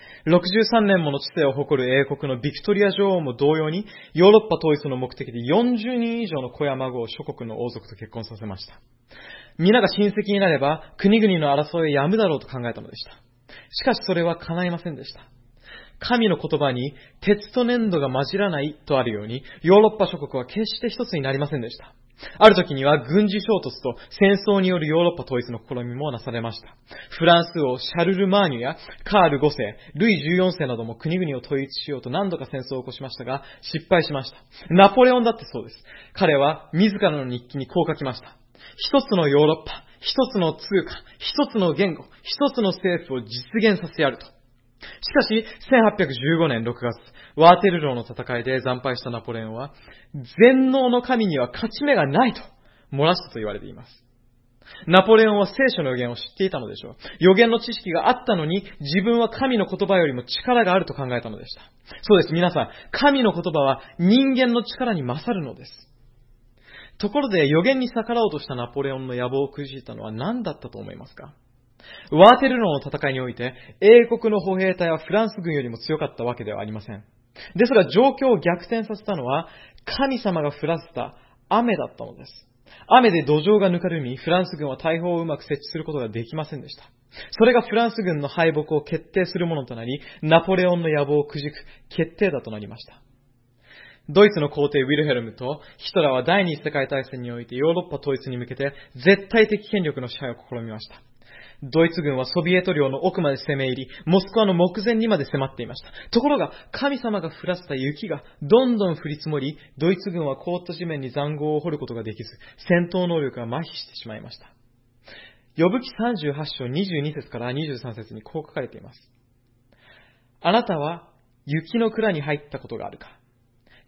。63年もの知性を誇る英国のビクトリア女王も同様に、ヨーロッパ統一の目的で40人以上の子や孫を諸国の王族と結婚させました。皆が親戚になれば、国々の争いをやむだろうと考えたのでした。しかしそれは叶いませんでした。神の言葉に、鉄と粘土が混じらないとあるように、ヨーロッパ諸国は決して一つになりませんでした。ある時には軍事衝突と戦争によるヨーロッパ統一の試みもなされました。フランス王シャルル・マーニュやカール5世、ルイ14世なども国々を統一しようと何度か戦争を起こしましたが失敗しました。ナポレオンだってそうです。彼は自らの日記にこう書きました。一つのヨーロッパ、一つの通貨、一つの言語、一つの政府を実現させやると。しかし、1815年6月、ワーテルローの戦いで惨敗したナポレオンは、全能の神には勝ち目がないと漏らしたと言われています。ナポレオンは聖書の預言を知っていたのでしょう。預言の知識があったのに、自分は神の言葉よりも力があると考えたのでした。そうです、皆さん、神の言葉は人間の力に勝るのです。ところで、預言に逆らおうとしたナポレオンの野望をくじいたのは何だったと思いますか？ワーテルローの戦いにおいて、英国の歩兵隊はフランス軍よりも強かったわけではありません。ですが状況を逆転させたのは、神様が降らせた雨だったのです。雨で土壌がぬかるみ、フランス軍は大砲をうまく設置することができませんでした。それがフランス軍の敗北を決定するものとなり、ナポレオンの野望をくじく決定打となりました。ドイツの皇帝ウィルヘルムとヒトラーは第二次世界大戦においてヨーロッパ統一に向けて絶対的権力の支配を試みました。ドイツ軍はソビエト領の奥まで攻め入り、モスクワの目前にまで迫っていました。ところが、神様が降らせた雪がどんどん降り積もり、ドイツ軍は凍った地面に塹壕を掘ることができず、戦闘能力が麻痺してしまいました。呼ぶ記38章22節から23節にこう書かれています。あなたは雪の蔵に入ったことがあるか？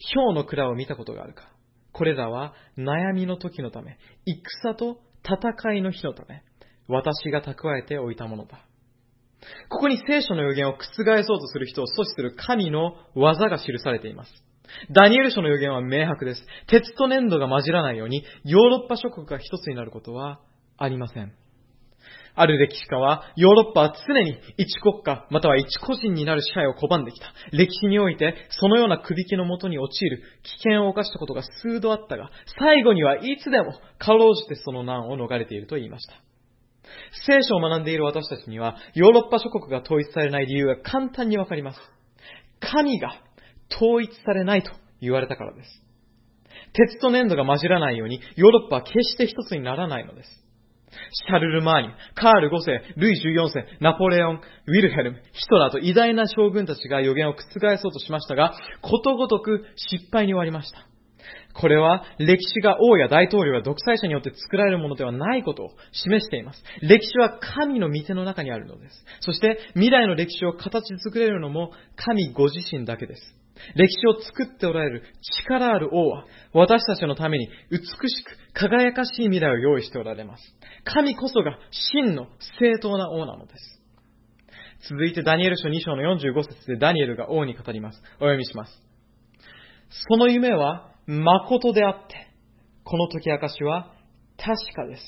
豹の蔵を見たことがあるか。これらは悩みの時のため、戦と戦いの日のため、私が蓄えておいたものだ。ここに聖書の予言を覆そうとする人を阻止する神の技が記されています。ダニエル書の予言は明白です。鉄と粘土が混じらないように、ヨーロッパ諸国が一つになることはありません。ある歴史家は、ヨーロッパは常に一国家または一個人になる支配を拒んできた。歴史において、そのような首引きのもとに陥る危険を犯したことが数度あったが、最後にはいつでもかろうじてその難を逃れていると言いました。聖書を学んでいる私たちには、ヨーロッパ諸国が統一されない理由が簡単にわかります。神が統一されないと言われたからです。鉄と粘土が混じらないように、ヨーロッパは決して一つにならないのです。シャルル・マーニュ、カール5世、ルイ14世、ナポレオン、ウィルヘルム、ヒトラーと偉大な将軍たちが予言を覆そうとしましたが、ことごとく失敗に終わりました。これは歴史が王や大統領や独裁者によって作られるものではないことを示しています。歴史は神の御手の中にあるのです。そして未来の歴史を形作れるのも神ご自身だけです。歴史を作っておられる力ある王は私たちのために美しく輝かしい未来を用意しておられます。神こそが真の正当な王なのです。続いてダニエル書2章の45節でダニエルが王に語ります。お読みします。その夢は誠であって、この解き明かしは確かです。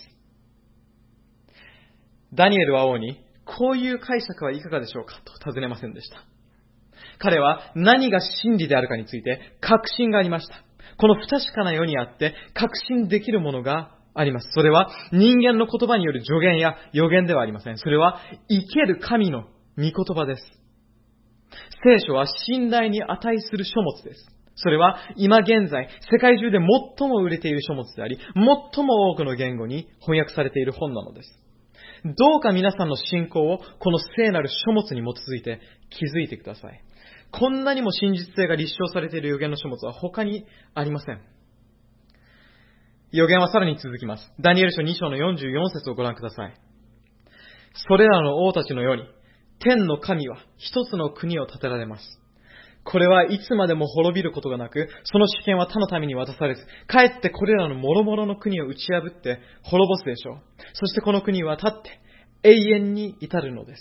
ダニエルは王に、こういう解釈はいかがでしょうかと尋ねませんでした。彼は何が真理であるかについて確信がありました。この不確かな世にあって確信できるものがあります。それは人間の言葉による助言や予言ではありません。それは生ける神の御言葉です。聖書は信頼に値する書物です。それは今現在世界中で最も売れている書物であり、最も多くの言語に翻訳されている本なのです。どうか皆さんの信仰をこの聖なる書物に基づいて築いてください。こんなにも真実性が立証されている予言の書物は他にありません。予言はさらに続きます。ダニエル書2章の44節をご覧ください。それらの王たちのように、天の神は一つの国を建てられます。これはいつまでも滅びることがなく、その主権は他の民に渡されず、かえってこれらの諸々の国を打ち破って滅ぼすでしょう。そしてこの国は立って永遠に至るのです。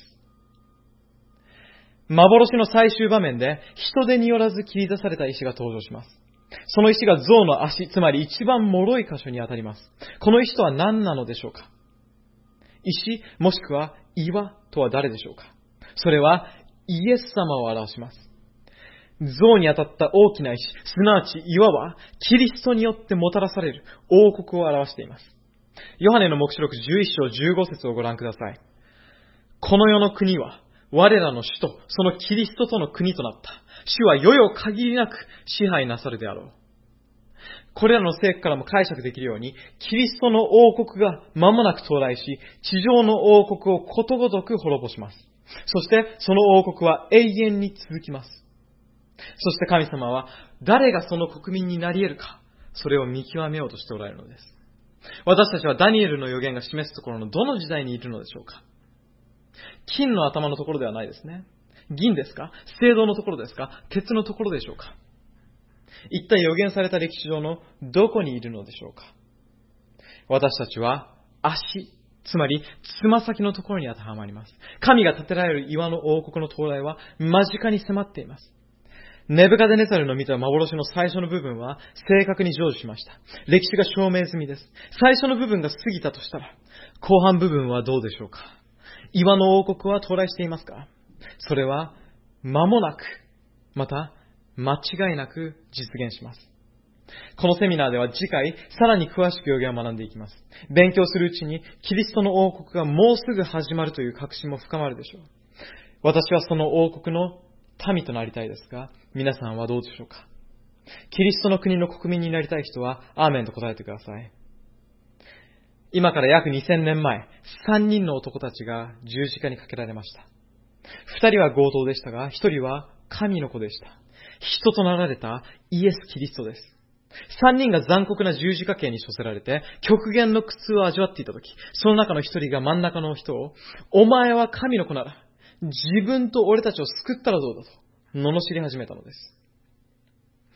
幻の最終場面で人手によらず切り出された石が登場します。その石が象の足、つまり一番脆い箇所に当たります。この石とは何なのでしょうか。石もしくは岩とは誰でしょうか。それはイエス様を表します。象に当たった大きな石、すなわち岩はキリストによってもたらされる王国を表しています。ヨハネの黙示録11章15節をご覧ください。この世の国は我らの主とそのキリストとの国となった。主は世々限りなく支配なさるであろう。これらの聖句からも解釈できるように、キリストの王国が間もなく到来し、地上の王国をことごとく滅ぼします。そしてその王国は永遠に続きます。そして神様は誰がその国民になり得るか、それを見極めようとしておられるのです。私たちはダニエルの予言が示すところのどの時代にいるのでしょうか。金の頭のところではないですね。銀ですか？青銅のところですか？鉄のところでしょうか。一体予言された歴史上のどこにいるのでしょうか。私たちは足、つまりつま先のところに当てはまります。神が建てられる岩の王国の到来は間近に迫っています。ネブカデネザルの見た幻の最初の部分は正確に成就しました。歴史が証明済みです。最初の部分が過ぎたとしたら、後半部分はどうでしょうか。岩の王国は到来していますか？それは間もなく、また間違いなく実現します。このセミナーでは次回さらに詳しく予言を学んでいきます。勉強するうちにキリストの王国がもうすぐ始まるという確信も深まるでしょう。私はその王国の民となりたいですが、皆さんはどうでしょうか。キリストの国の国民になりたい人はアーメンと答えてください。今から約2000年前、3人の男たちが十字架にかけられました。2人は強盗でしたが、1人は神の子でした。人となられたイエス・キリストです。3人が残酷な十字架刑に処せられて、極限の苦痛を味わっていたとき、その中の1人が真ん中の人を、お前は神の子なら、自分と俺たちを救ったらどうだと、罵り始めたのです。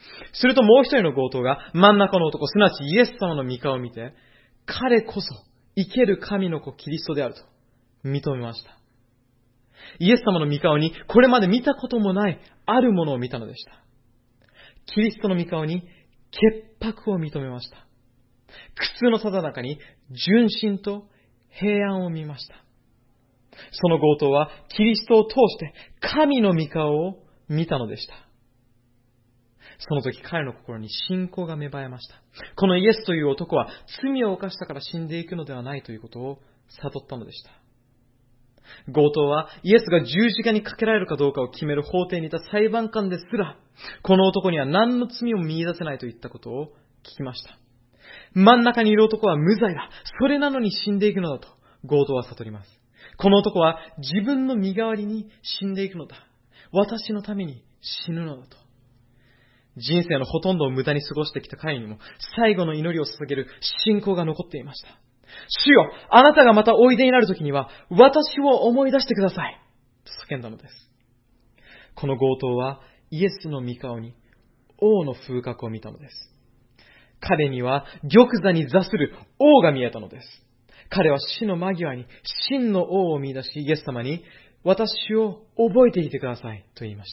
するともう一人の強盗が真ん中の男、すなわちイエス様の御顔を見て、彼こそ生ける神の子キリストであると認めました。イエス様の御顔にこれまで見たこともないあるものを見たのでした。キリストの御顔に潔白を認めました。苦痛のただ中に純真と平安を見ました。その強盗はキリストを通して神の御顔を見たのでした。その時彼の心に信仰が芽生えました。このイエスという男は罪を犯したから死んでいくのではないということを悟ったのでした。強盗はイエスが十字架にかけられるかどうかを決める法廷にいた裁判官ですら、この男には何の罪も見出せないといったことを聞きました。真ん中にいる男は無罪だ。それなのに死んでいくのだと強盗は悟ります。この男は自分の身代わりに死んでいくのだ。私のために死ぬのだと。人生のほとんどを無駄に過ごしてきた彼にも最後の祈りを捧げる信仰が残っていました。主よ、あなたがまたおいでになるときには私を思い出してくださいと叫んだのです。この強盗はイエスの御顔に王の風格を見たのです。彼には玉座に座する王が見えたのです。彼は死の間際に真の王を見出し、イエス様に私を覚えていてくださいと言いました。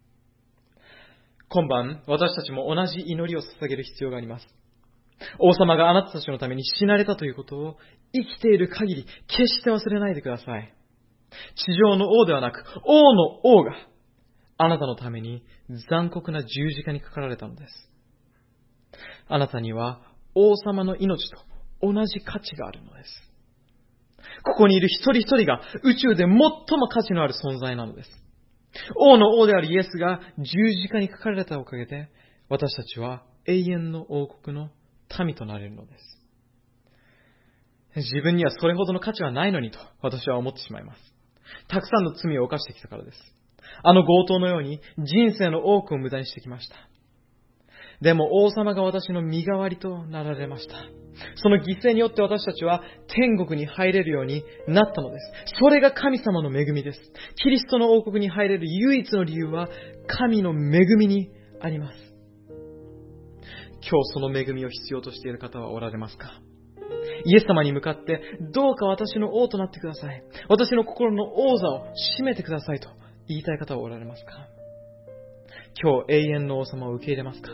今晩、私たちも同じ祈りを捧げる必要があります。王様があなたたちのために死なれたということを生きている限り決して忘れないでください。地上の王ではなく王の王があなたのために残酷な十字架にかかられたのです。あなたには王様の命と同じ価値があるのです。ここにいる一人一人が宇宙で最も価値のある存在なのです。王の王であるイエスが十字架にかかられたおかげで、私たちは永遠の王国の民となれるのです。自分にはそれほどの価値はないのにと私は思ってしまいます。たくさんの罪を犯してきたからです。あの強盗のように人生の多くを無駄にしてきました。でも王様が私の身代わりとなられました。その犠牲によって私たちは天国に入れるようになったのです。それが神様の恵みです。キリストの王国に入れる唯一の理由は神の恵みにあります。今日その恵みを必要としている方はおられますか？イエス様に向かってどうか私の王となってください。私の心の王座を占めてくださいと言いたい方はおられますか？今日永遠の王様を受け入れますか？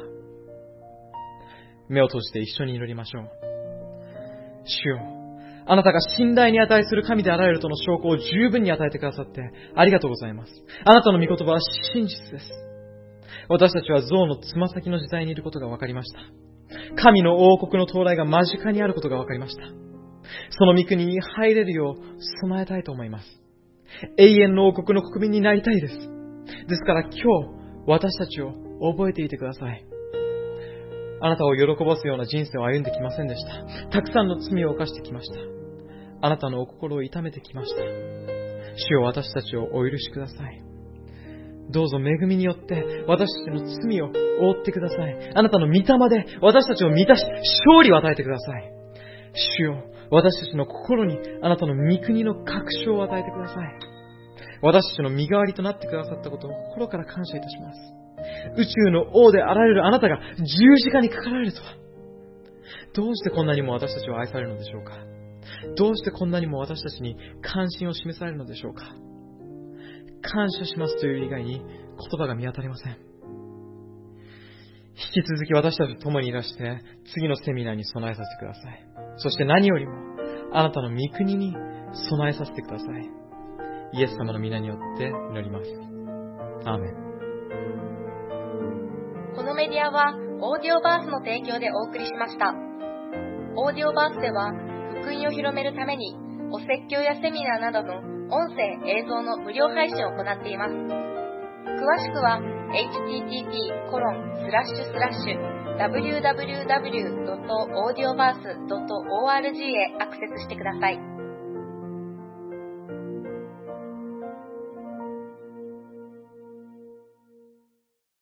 目を閉じて一緒に祈りましょう。主よ、あなたが信頼に値する神であられるとの証拠を十分に与えてくださってありがとうございます。あなたの御言葉は真実です。私たちは象のつま先の時代にいることが分かりました。神の王国の到来が間近にあることが分かりました。その御国に入れるよう備えたいと思います。永遠の王国の国民になりたいです。ですから今日私たちを覚えていてください。あなたを喜ばすような人生を歩んできませんでした。たくさんの罪を犯してきました。あなたのお心を痛めてきました。主よ、私たちをお許しください。どうぞ恵みによって私たちの罪を覆ってください。あなたの御霊で私たちを満たし、勝利を与えてください。主よ、私たちの心にあなたの御国の確証を与えてください。私たちの身代わりとなってくださったことを心から感謝いたします。宇宙の王であられるあなたが十字架にかかられるとは、どうしてこんなにも私たちを愛されるのでしょうか。どうしてこんなにも私たちに関心を示されるのでしょうか。感謝しますという以外に言葉が見当たりません。引き続き私たちと共にいらして次のセミナーに備えさせてください。そして何よりもあなたの御国に備えさせてください。イエス様の皆によって祈ります。アーメン。 このメディアはオーディオバースの提供でお送りしました。オーディオバースでは福音を広めるためにお説教やセミナーなどの音声・映像の無料配信を行っています。詳しくは http://www.audioverse.org へアクセスしてください。